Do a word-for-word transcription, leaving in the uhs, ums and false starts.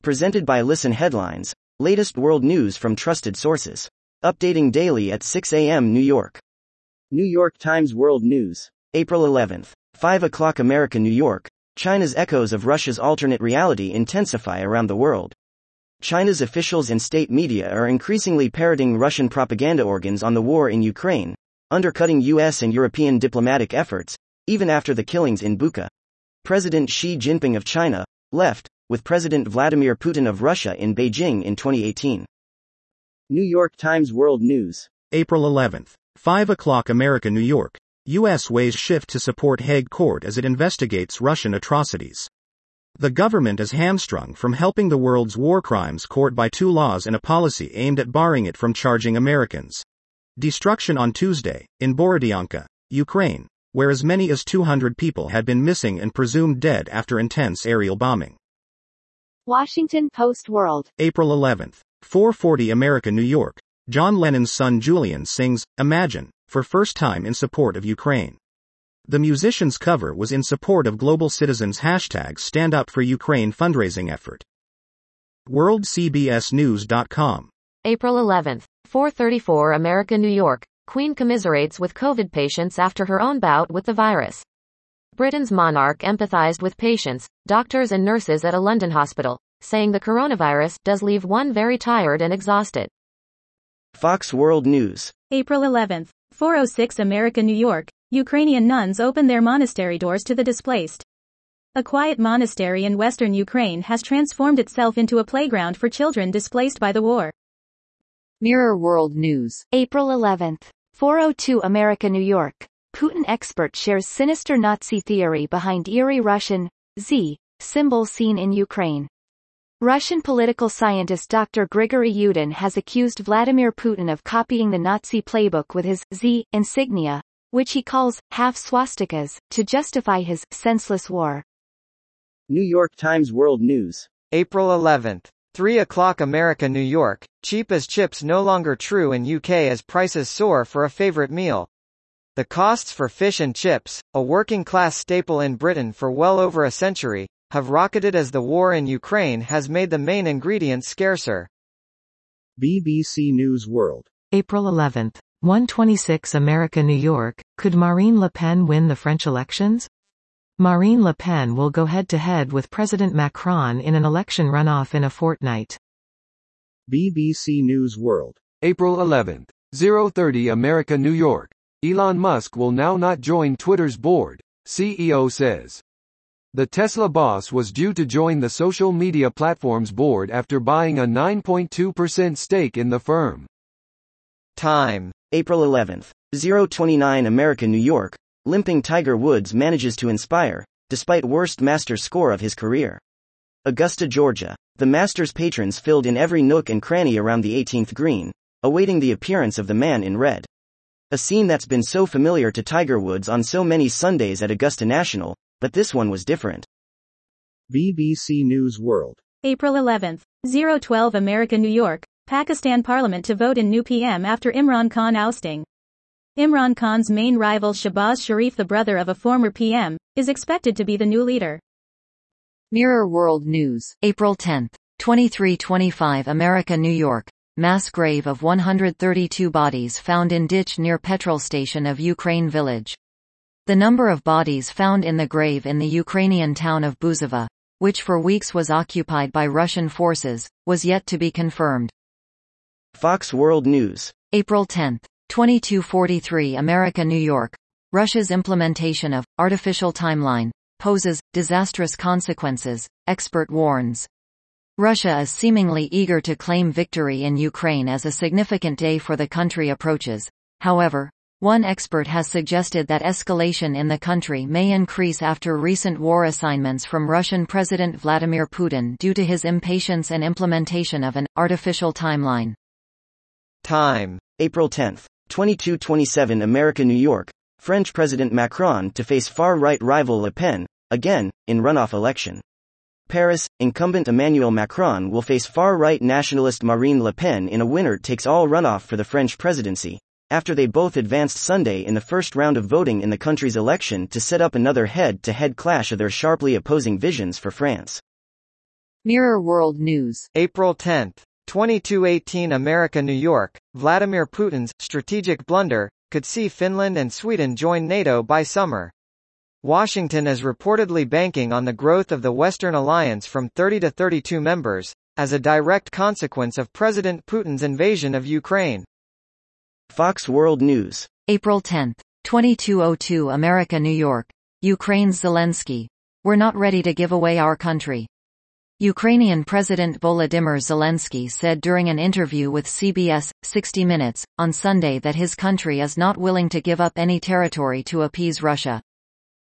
Presented by Listen Headlines, latest world news from trusted sources. Updating daily at six a m New York. New York Times World News. April eleventh. five o'clock America New York. China's echoes of Russia's alternate reality intensify around the world. China's officials and state media are increasingly parroting Russian propaganda organs on the war in Ukraine, undercutting U S and European diplomatic efforts, even after the killings in Bucha. President Xi Jinping of China left, with President Vladimir Putin of Russia in Beijing in twenty eighteen. New York Times World News. April eleventh. five o'clock America New York. U S weighs shift to support Hague Court as it investigates Russian atrocities. The government is hamstrung from helping the world's war crimes court by two laws and a policy aimed at barring it from charging Americans. Destruction on Tuesday, in Borodyanka, Ukraine, where as many as two hundred people had been missing and presumed dead after intense aerial bombing. Washington Post World. April eleventh. four forty America New York. John Lennon's son Julian sings Imagine for first time in support of Ukraine. The musician's cover was in support of Global Citizens' hashtag Stand Up for Ukraine fundraising effort. world c b s news dot com. April eleventh. four thirty-four America New York. Queen commiserates with COVID patients after her own bout with the virus. Britain's monarch empathized with patients, doctors and nurses at a London hospital, saying the coronavirus does leave one very tired and exhausted. Fox World News. April eleventh. four oh six America New York. Ukrainian nuns open their monastery doors to the displaced. A quiet monastery in western Ukraine has transformed itself into a playground for children displaced by the war. Mirror World News. April eleventh. four oh two America New York. Putin expert shares sinister Nazi theory behind eerie Russian Z symbol seen in Ukraine. Russian political scientist Doctor Grigory Yudin has accused Vladimir Putin of copying the Nazi playbook with his Z insignia, which he calls half swastikas, to justify his senseless war. New York Times World News. April eleventh. three o'clock America New York. Cheap as chips no longer true in U K as prices soar for a favorite meal. The costs for fish and chips, a working-class staple in Britain for well over a century, have rocketed as the war in Ukraine has made the main ingredients scarcer. B B C News World. April eleventh. one twenty-six America New York. Could Marine Le Pen win the French elections? Marine Le Pen will go head-to-head with President Macron in an election runoff in a fortnight. B B C News World. April eleventh. oh thirty America New York. Elon Musk will now not join Twitter's board, C E O says. The Tesla boss was due to join the social media platform's board after buying a nine point two percent stake in the firm. Time. April eleventh. oh twenty-nine America New York. Limping Tiger Woods manages to inspire, despite worst Masters score of his career. Augusta, Georgia. The Masters patrons filled in every nook and cranny around the eighteenth green, awaiting the appearance of the man in red. A scene that's been so familiar to Tiger Woods on so many Sundays at Augusta National, but this one was different. B B C News World. April eleventh. oh twelve America New York. Pakistan Parliament to vote in new P M after Imran Khan ousting. Imran Khan's main rival Shahbaz Sharif, the brother of a former P M, is expected to be the new leader. Mirror World News. April tenth. twenty-three twenty-five America New York. Mass grave of one hundred thirty-two bodies found in ditch near petrol station of Ukraine village. The number of bodies found in the grave in the Ukrainian town of Buzova, which for weeks was occupied by Russian forces, was yet to be confirmed. Fox World News. April tenth. twenty-two forty-three America New York. Russia's implementation of artificial timeline poses disastrous consequences, expert warns. Russia is seemingly eager to claim victory in Ukraine as a significant day for the country approaches. However, one expert has suggested that escalation in the country may increase after recent war assignments from Russian President Vladimir Putin due to his impatience and implementation of an artificial timeline. Time. April tenth. twenty-two twenty-seven America New York. French President Macron to face far-right rival Le Pen, again, in runoff election. Paris, incumbent Emmanuel Macron will face far-right nationalist Marine Le Pen in a winner-takes-all runoff for the French presidency, after they both advanced Sunday in the first round of voting in the country's election to set up another head-to-head clash of their sharply opposing visions for France. Mirror World News. April tenth. twenty-two eighteen America New York, Vladimir Putin's strategic blunder could see Finland and Sweden join NATO by summer. Washington is reportedly banking on the growth of the Western alliance from thirty to thirty-two members, as a direct consequence of President Putin's invasion of Ukraine. Fox World News. April tenth. twenty-two oh two America New York, Ukraine's Zelensky. We're not ready to give away our country. Ukrainian President Volodymyr Zelensky said during an interview with C B S sixty minutes on Sunday that his country is not willing to give up any territory to appease Russia.